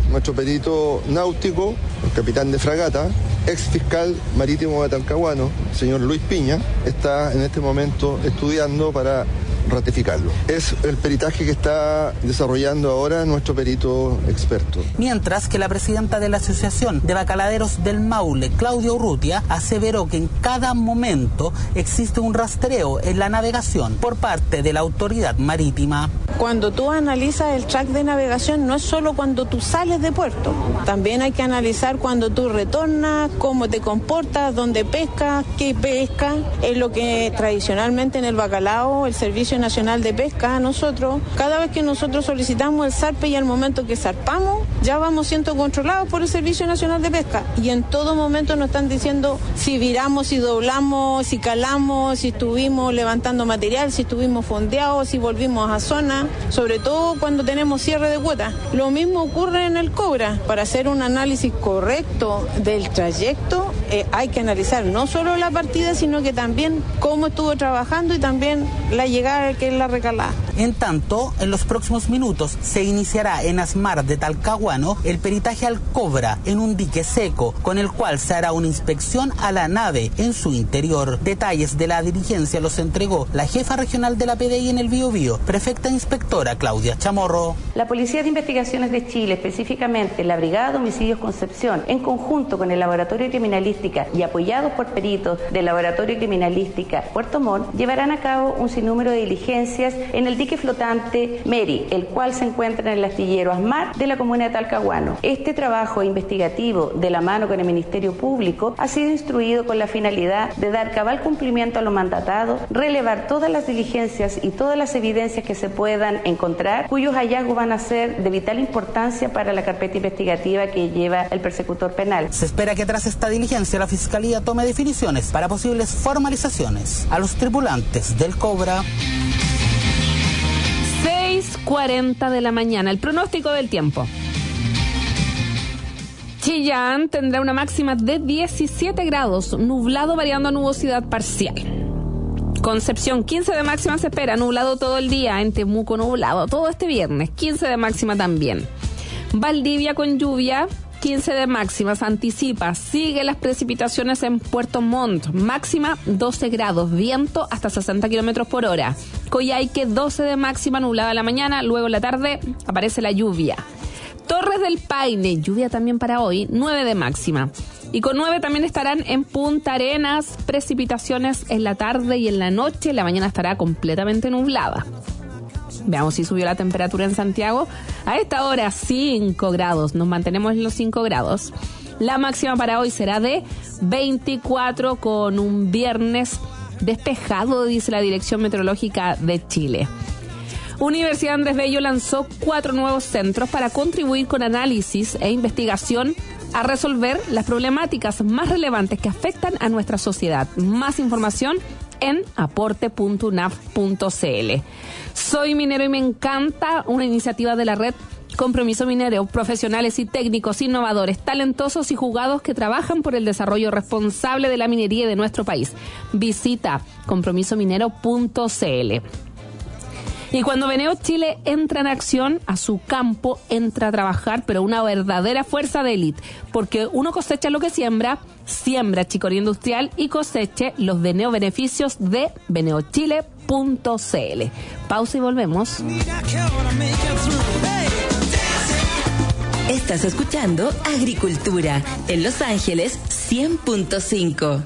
náutico, el capitán de fragata, ex fiscal marítimo de Talcahuano, señor Luis Piña, está en este momento estudiando para ratificarlo. Es el peritaje que está desarrollando ahora nuestro perito experto. Mientras que la presidenta de la Asociación de Bacaladeros del Maule, Claudia Urrutia, aseveró que en cada momento existe un rastreo en la navegación por parte de la autoridad marítima. Cuando tú analizas el track de navegación, no es solo cuando tú sales de puerto, también hay que analizar cuando tú retornas, cómo te comportas, dónde pescas, qué pesca. Es lo que tradicionalmente en el bacalao, el Servicio Nacional de Pesca, nosotros, cada vez que nosotros solicitamos el zarpe y al momento que zarpamos, ya vamos siendo controlados por el Servicio Nacional de Pesca. Y en todo momento nos están diciendo si viramos, si doblamos, si calamos, si estuvimos levantando material, si estuvimos fondeados, si volvimos a zona, sobre todo cuando tenemos cierre de cuota. Lo mismo ocurre en el Cobra. Para hacer un análisis correcto del trayecto, hay que analizar no solo la partida, sino que también cómo estuvo trabajando y también la llegada, que es la recalada. En tanto, en los próximos minutos se iniciará en Asmar de Talcahuano el peritaje al Cobra en un dique seco, con el cual se hará una inspección a la nave en su interior. Detalles de la diligencia los entregó la jefa regional de la PDI en el Biobío, prefecta inspectora Claudia Chamorro. La Policía de Investigaciones de Chile, específicamente la Brigada de Homicidios Concepción, en conjunto con el Laboratorio de Criminalística y apoyados por peritos del Laboratorio de Criminalística Puerto Montt, llevarán a cabo un sinnúmero de diligencias en el dique flotante Mary, el cual se encuentra en el astillero Asmar de la comuna de Talcahuano. Este trabajo investigativo, de la mano con el Ministerio Público, ha sido instruido con la finalidad de dar cabal cumplimiento a lo mandatado, relevar todas las diligencias y todas las evidencias que se puedan encontrar, cuyos hallazgos van a ser de vital importancia para la carpeta investigativa que lleva el persecutor penal. Se espera que tras esta diligencia la Fiscalía tome definiciones para posibles formalizaciones a los tripulantes del Cobra. 6:40 de la mañana. El pronóstico del tiempo. Chillán tendrá una máxima de 17 grados, nublado variando a nubosidad parcial. Concepción, 15 de máxima se espera, nublado todo el día. En Temuco, nublado todo este viernes, 15 de máxima también. Valdivia con lluvia, 15 de máxima, se anticipa. Sigue las precipitaciones en Puerto Montt, máxima 12 grados, viento hasta 60 kilómetros por hora. Coyhaique, 12 de máxima, nublada en la mañana, luego en la tarde aparece la lluvia. Torres del Paine, lluvia también para hoy, 9 de máxima. Y con 9 también estarán en Punta Arenas, precipitaciones en la tarde y en la noche. La mañana estará completamente nublada. Veamos si subió la temperatura en Santiago. A esta hora 5 grados, nos mantenemos en los 5 grados. La máxima para hoy será de 24 con un viernes despejado, dice la Dirección Meteorológica de Chile. Universidad Andrés Bello lanzó 4 nuevos centros para contribuir con análisis e investigación a resolver las problemáticas más relevantes que afectan a nuestra sociedad. Más información en aporte.unaf.cl. Soy minero y me encanta, una iniciativa de la red Compromiso Minero, profesionales y técnicos innovadores, talentosos y jugados que trabajan por el desarrollo responsable de la minería de nuestro país. Visita compromisominero.cl. Y cuando Beneo Chile entra en acción, a su campo entra a trabajar, pero una verdadera fuerza de élite, porque uno cosecha lo que siembra, siembra chicoría industrial y coseche los beneficios de beneochile.cl. Pausa y volvemos. Estás escuchando Agricultura en Los Ángeles 100.5.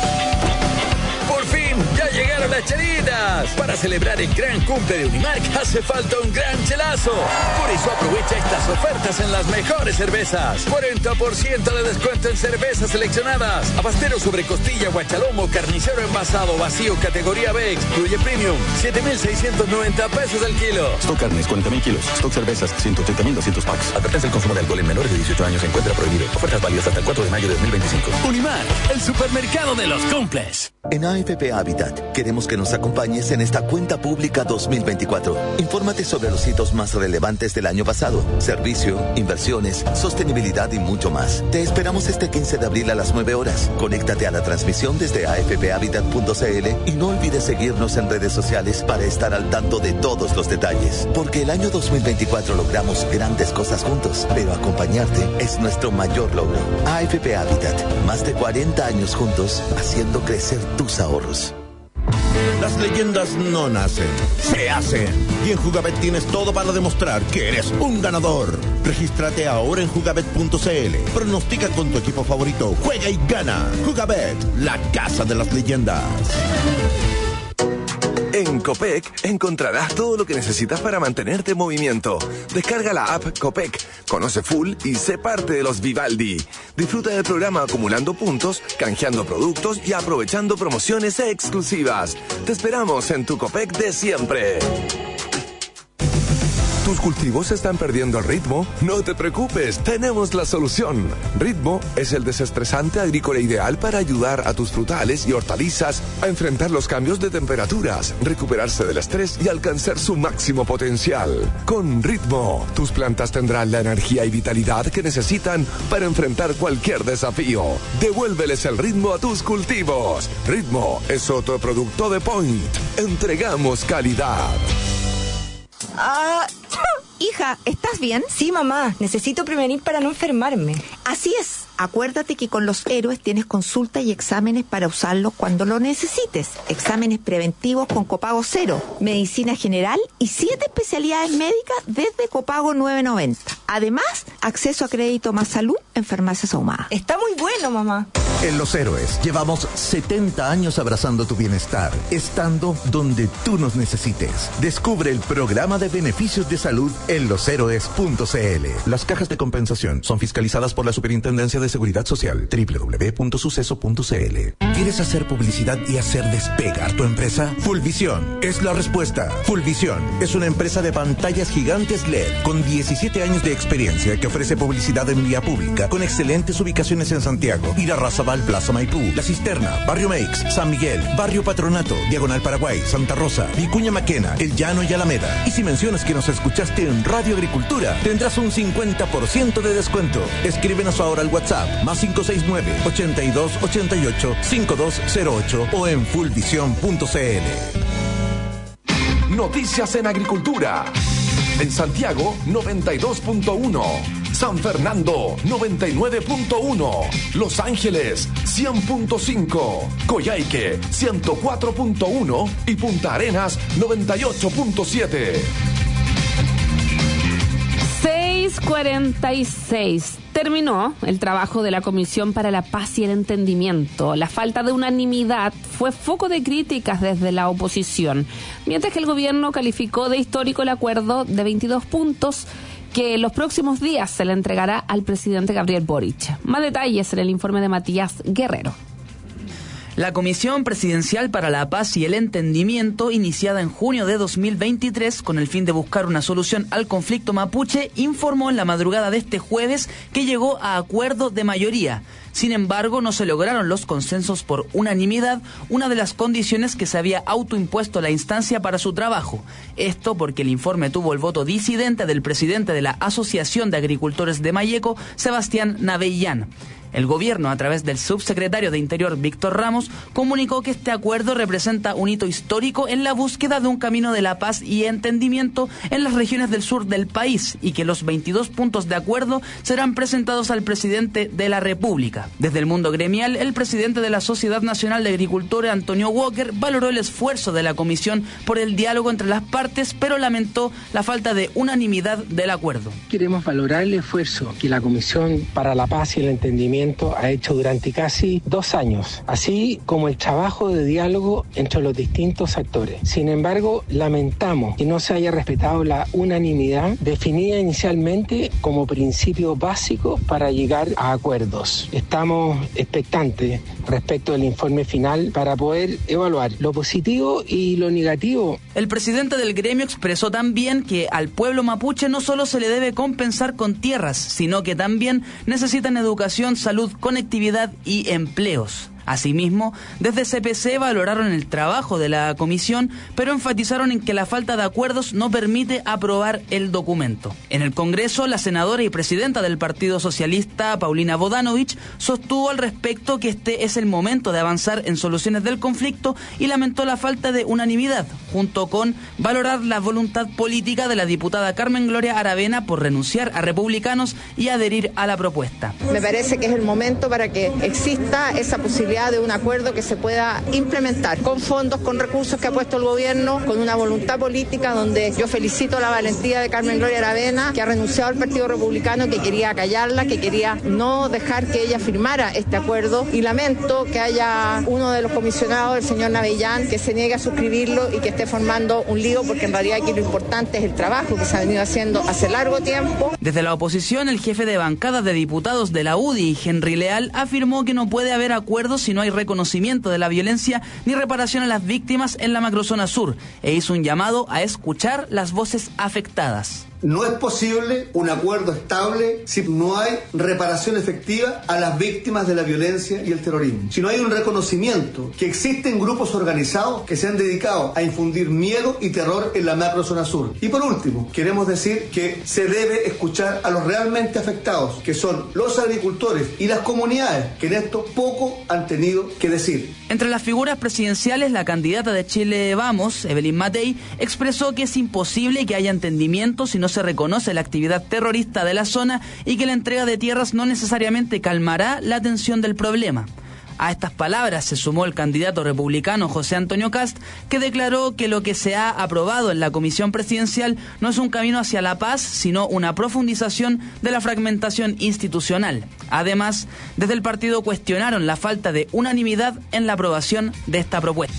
¡Ya llegaron las chelitas! Para celebrar el gran cumple de Unimark hace falta un gran chelazo. Por eso aprovecha estas ofertas en las mejores cervezas. 40% de descuento en cervezas seleccionadas. Abastero sobre costilla, guachalomo, carnicero envasado, vacío, categoría B, excluye premium. 7,690 pesos el kilo. Stock carnes, 40,000 kilos. Stock cervezas, 130,200 packs. Advertencia: el consumo de alcohol en menores de 18 años se encuentra prohibido. Ofertas válidas hasta el 4 de mayo de 2025. Unimark, el supermercado de los cumples. En AFP Habitat queremos que nos acompañes en esta cuenta pública 2024. Infórmate sobre los hitos más relevantes del año pasado, servicio, inversiones, sostenibilidad y mucho más. Te esperamos este 15 de abril a las 9 horas. Conéctate a la transmisión desde afphabitat.cl y no olvides seguirnos en redes sociales para estar al tanto de todos los detalles. Porque el año 2024 logramos grandes cosas juntos, pero acompañarte es nuestro mayor logro. AFP Habitat, más de 40 años juntos, haciendo crecer tus ahorros. Las leyendas no nacen, se hacen. Y en Jugabet tienes todo para demostrar que eres un ganador. Regístrate ahora en jugabet.cl. Pronostica con tu equipo favorito, juega y gana. Jugabet, la casa de las leyendas. En Copec encontrarás todo lo que necesitas para mantenerte en movimiento. Descarga la app Copec, conoce full y sé parte de los Vivaldi. Disfruta del programa acumulando puntos, canjeando productos y aprovechando promociones exclusivas. Te esperamos en tu Copec de siempre. ¿Tus cultivos están perdiendo el ritmo? No te preocupes, tenemos la solución. Ritmo es el desestresante agrícola ideal para ayudar a tus frutales y hortalizas a enfrentar los cambios de temperaturas, recuperarse del estrés y alcanzar su máximo potencial. Con Ritmo, tus plantas tendrán la energía y vitalidad que necesitan para enfrentar cualquier desafío. Devuélveles el ritmo a tus cultivos. Ritmo es otro producto de Point. Entregamos calidad. Hija, ¿estás bien? Sí, mamá. Necesito prevenir para no enfermarme. Así es. Acuérdate que con los héroes tienes consulta y exámenes para usarlos cuando lo necesites. Exámenes preventivos con copago cero, medicina general y 7 especialidades médicas desde copago 9.90. Además, acceso a crédito más salud en farmacias ahumadas. Está muy bueno, mamá. En Los Héroes llevamos 70 años abrazando tu bienestar, estando donde tú nos necesites. Descubre el programa de beneficios de salud en loshéroes.cl. Las cajas de compensación son fiscalizadas por la Superintendencia de Seguridad Social. www.suceso.cl. ¿Quieres hacer publicidad y hacer despegar tu empresa? Fullvisión es la respuesta. Fullvisión es una empresa de pantallas gigantes LED con 17 años de experiencia que ofrece publicidad en vía pública con excelentes ubicaciones en Santiago, Irarrázaval, Plaza Maipú, La Cisterna, Barrio Meix, San Miguel, Barrio Patronato, Diagonal Paraguay, Santa Rosa, Vicuña Maquena, El Llano y Alameda. Y si mencionas que nos escuchaste en Radio Agricultura, tendrás un 50% de descuento. Escríbenos ahora al WhatsApp más 569-8288-5208 o en fullvision.cl. Noticias en Agricultura. En Santiago, 92.1. San Fernando, 99.1. Los Ángeles, 100.5. Coyhaique, 104.1. Y Punta Arenas, 98.7. 6:46. Terminó el trabajo de la Comisión para la Paz y el Entendimiento. La falta de unanimidad fue foco de críticas desde la oposición, mientras que el gobierno calificó de histórico el acuerdo de 22 puntos que en los próximos días se le entregará al presidente Gabriel Boric. Más detalles en el informe de Matías Guerrero. La Comisión Presidencial para la Paz y el Entendimiento, iniciada en junio de 2023 con el fin de buscar una solución al conflicto mapuche, informó en la madrugada de este jueves que llegó a acuerdo de mayoría. Sin embargo, no se lograron los consensos por unanimidad, una de las condiciones que se había autoimpuesto la instancia para su trabajo. Esto porque el informe tuvo el voto disidente del presidente de la Asociación de Agricultores de Malleco, Sebastián Navellán. El gobierno, a través del subsecretario de Interior, Víctor Ramos, comunicó que este acuerdo representa un hito histórico en la búsqueda de un camino de la paz y entendimiento en las regiones del sur del país y que los 22 puntos de acuerdo serán presentados al presidente de la República. Desde el mundo gremial, el presidente de la Sociedad Nacional de Agricultores, Antonio Walker, valoró el esfuerzo de la comisión por el diálogo entre las partes, pero lamentó la falta de unanimidad del acuerdo. Queremos valorar el esfuerzo que la Comisión para la Paz y el Entendimiento ha hecho durante casi 2 años, así como el trabajo de diálogo entre los distintos actores. Sin embargo, lamentamos que no se haya respetado la unanimidad definida inicialmente como principio básico para llegar a acuerdos. Estamos expectantes respecto del informe final para poder evaluar lo positivo y lo negativo. El presidente del gremio expresó también que al pueblo mapuche no solo se le debe compensar con tierras, sino que también necesitan educación, salud, conectividad y empleos. Asimismo, desde CPC valoraron el trabajo de la comisión, pero enfatizaron en que la falta de acuerdos no permite aprobar el documento. En el Congreso, la senadora y presidenta del Partido Socialista, Paulina Bodanovich, sostuvo al respecto que este es el momento de avanzar en soluciones del conflicto y lamentó la falta de unanimidad, junto con valorar la voluntad política de la diputada Carmen Gloria Aravena por renunciar a Republicanos y adherir a la propuesta. Me parece que es el momento para que exista esa posibilidad de un acuerdo que se pueda implementar con fondos, con recursos que ha puesto el gobierno, con una voluntad política donde yo felicito la valentía de Carmen Gloria Aravena, que ha renunciado al Partido Republicano, que quería callarla, que quería no dejar que ella firmara este acuerdo, y lamento que haya uno de los comisionados, el señor Navellán, que se niegue a suscribirlo y que esté formando un lío, porque en realidad aquí lo importante es el trabajo que se ha venido haciendo hace largo tiempo. Desde la oposición, el jefe de bancada de diputados de la UDI, Henry Leal, afirmó que no puede haber acuerdos si no hay reconocimiento de la violencia ni reparación a las víctimas en la macrozona sur, e hizo un llamado a escuchar las voces afectadas. No es posible un acuerdo estable si no hay reparación efectiva a las víctimas de la violencia y el terrorismo. Si no hay un reconocimiento que existen grupos organizados que se han dedicado a infundir miedo y terror en la macrozona sur. Y por último, queremos decir que se debe escuchar a los realmente afectados, que son los agricultores y las comunidades, que en esto poco han tenido que decir. Entre las figuras presidenciales, la candidata de Chile Vamos, Evelyn Matei, expresó que es imposible que haya entendimiento si no se reconoce la actividad terrorista de la zona y que la entrega de tierras no necesariamente calmará la tensión del problema. A estas palabras se sumó el candidato republicano José Antonio Kast, que declaró que lo que se ha aprobado en la comisión presidencial no es un camino hacia la paz, sino una profundización de la fragmentación institucional. Además, desde el partido cuestionaron la falta de unanimidad en la aprobación de esta propuesta.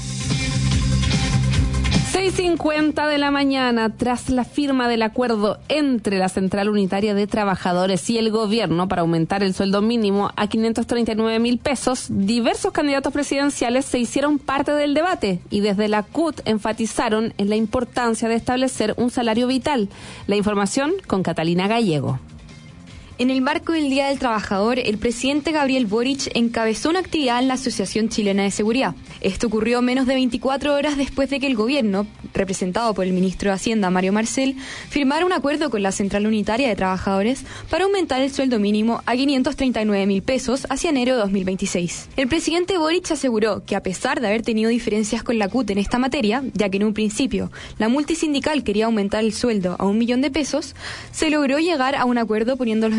6:50 de la mañana, tras la firma del acuerdo entre la Central Unitaria de Trabajadores y el gobierno para aumentar el sueldo mínimo a 539.000 pesos, diversos candidatos presidenciales se hicieron parte del debate y desde la CUT enfatizaron en la importancia de establecer un salario vital. La información con Catalina Gallego. En el marco del Día del Trabajador, el presidente Gabriel Boric encabezó una actividad en la Asociación Chilena de Seguridad. Esto ocurrió menos de 24 horas después de que el gobierno, representado por el ministro de Hacienda, Mario Marcel, firmara un acuerdo con la Central Unitaria de Trabajadores para aumentar el sueldo mínimo a 539.000 pesos hacia enero de 2026. El presidente Boric aseguró que a pesar de haber tenido diferencias con la CUT en esta materia, ya que en un principio la multisindical quería aumentar el sueldo a 1 millón de pesos, se logró llegar a un acuerdo poniendo los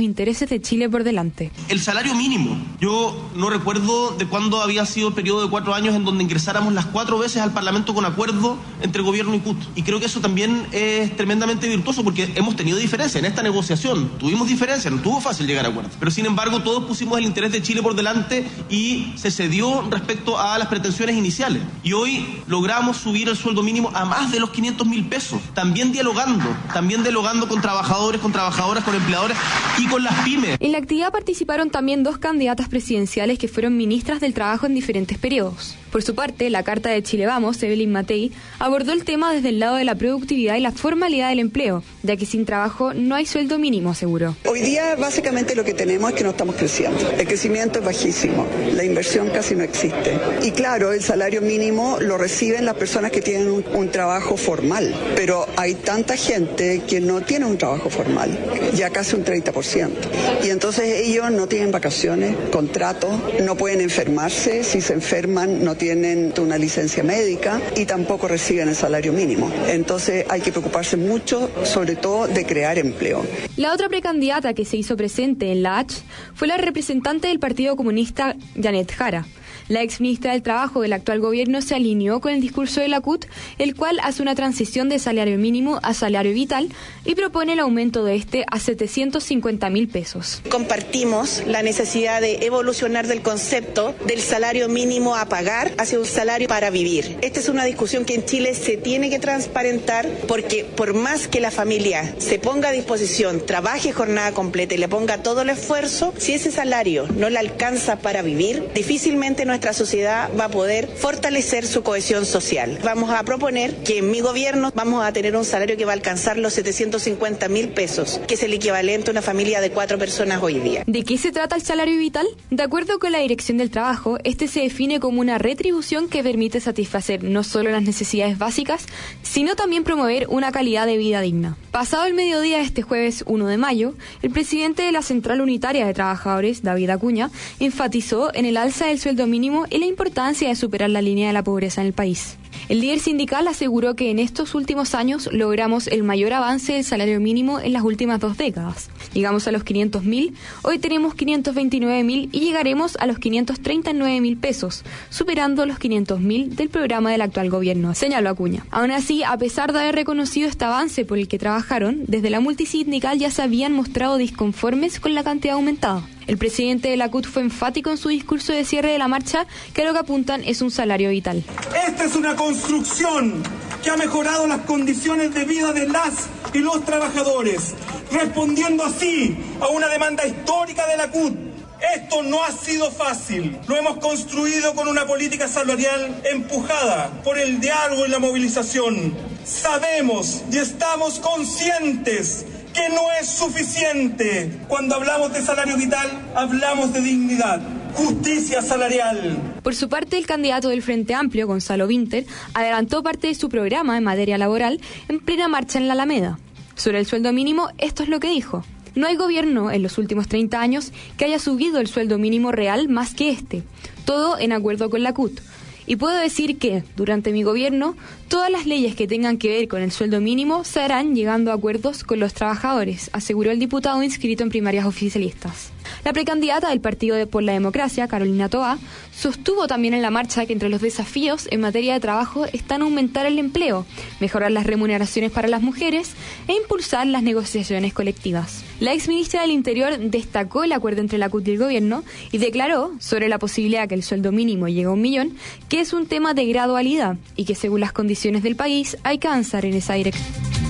intereses de Chile por delante. El salario mínimo. Yo no recuerdo de cuándo había sido el periodo de 4 años en donde ingresáramos las 4 veces al Parlamento con acuerdo entre gobierno y CUT. Y creo que eso también es tremendamente virtuoso porque hemos tenido diferencias en esta negociación. Tuvimos diferencias, no estuvo fácil llegar a acuerdos. Pero sin embargo todos pusimos el interés de Chile por delante y se cedió respecto a las pretensiones iniciales. Y hoy logramos subir el sueldo mínimo a más de los 500.000 pesos. También dialogando con trabajadores, con trabajadoras, con empleadores y con las pymes. En la actividad participaron también 2 candidatas presidenciales que fueron ministras del Trabajo en diferentes periodos. Por su parte, la carta de Chile Vamos, Evelyn Matei, abordó el tema desde el lado de la productividad y la formalidad del empleo, ya que sin trabajo no hay sueldo mínimo, aseguró. Hoy día básicamente lo que tenemos es que no estamos creciendo. El crecimiento es bajísimo, la inversión casi no existe. Y claro, el salario mínimo lo reciben las personas que tienen un trabajo formal, pero hay tanta gente que no tiene un trabajo formal, ya casi un 30%. Y entonces ellos no tienen vacaciones, contratos, no pueden enfermarse, si se enferman no tienen una licencia médica y tampoco reciben el salario mínimo. Entonces hay que preocuparse mucho, sobre todo, de crear empleo. La otra precandidata que se hizo presente en la H fue la representante del Partido Comunista, Janet Jara. La exministra del Trabajo del actual gobierno se alineó con el discurso de la CUT, el cual hace una transición de salario mínimo a salario vital y propone el aumento de este a 750.000 pesos. Compartimos la necesidad de evolucionar del concepto del salario mínimo a pagar hacia un salario para vivir. Esta es una discusión que en Chile se tiene que transparentar porque por más que la familia se ponga a disposición, trabaje jornada completa y le ponga todo el esfuerzo, si ese salario no le alcanza para vivir, difícilmente nuestra sociedad va a poder fortalecer su cohesión social. Vamos a proponer que en mi gobierno vamos a tener un salario que va a alcanzar los 750.000 pesos, que es el equivalente a una familia de 4 personas hoy día. ¿De qué se trata el salario vital? De acuerdo con la Dirección del Trabajo, este se define como una retribución que permite satisfacer no solo las necesidades básicas, sino también promover una calidad de vida digna. Pasado el mediodía de este jueves 1 de mayo, el presidente de la Central Unitaria de Trabajadores, David Acuña, enfatizó en el alza del sueldo mínimo y la importancia de superar la línea de la pobreza en el país. El líder sindical aseguró que en estos últimos años logramos el mayor avance del salario mínimo en las últimas 2 décadas. Llegamos a los 500.000, hoy tenemos 529.000 y llegaremos a los 539.000 pesos, superando los 500.000 del programa del actual gobierno, señaló Acuña. Aún así, a pesar de haber reconocido este avance por el que trabajaron, desde la multisindical ya se habían mostrado disconformes con la cantidad aumentada. El presidente de la CUT fue enfático en su discurso de cierre de la marcha que lo que apuntan es un salario vital. Esta es una construcción que ha mejorado las condiciones de vida de las y los trabajadores, respondiendo así a una demanda histórica de la CUT. Esto no ha sido fácil. Lo hemos construido con una política salarial empujada por el diálogo y la movilización. Sabemos y estamos conscientes que no es suficiente. Cuando hablamos de salario vital, hablamos de dignidad, justicia salarial. Por su parte, el candidato del Frente Amplio, Gonzalo Vinter, adelantó parte de su programa en materia laboral en plena marcha en la Alameda. Sobre el sueldo mínimo, esto es lo que dijo. No hay gobierno en los últimos 30 años que haya subido el sueldo mínimo real más que este. Todo en acuerdo con la CUT. Y puedo decir que, durante mi gobierno, todas las leyes que tengan que ver con el sueldo mínimo se harán llegando a acuerdos con los trabajadores, aseguró el diputado inscrito en primarias oficialistas. La precandidata del Partido por la Democracia, Carolina Toá, sostuvo también en la marcha que entre los desafíos en materia de trabajo están aumentar el empleo, mejorar las remuneraciones para las mujeres e impulsar las negociaciones colectivas. La exministra del Interior destacó el acuerdo entre la CUT y el gobierno y declaró sobre la posibilidad que el sueldo mínimo llegue a 1 millón, que es un tema de gradualidad y que según las condiciones del país hay que avanzar en esa dirección.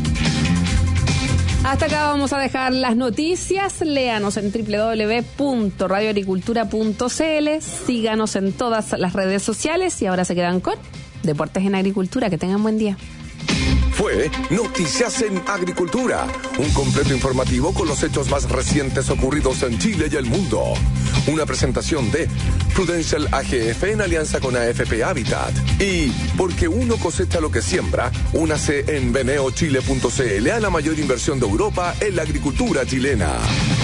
Hasta acá vamos a dejar las noticias. Léanos en www.radioagricultura.cl. Síganos en todas las redes sociales y ahora se quedan con Deportes en Agricultura. Que tengan buen día. Fue Noticias en Agricultura, un completo informativo con los hechos más recientes ocurridos en Chile y el mundo. Una presentación de Prudential AGF en alianza con AFP Habitat. Y porque uno cosecha lo que siembra, únase en veneochile.cl a la mayor inversión de Europa en la agricultura chilena.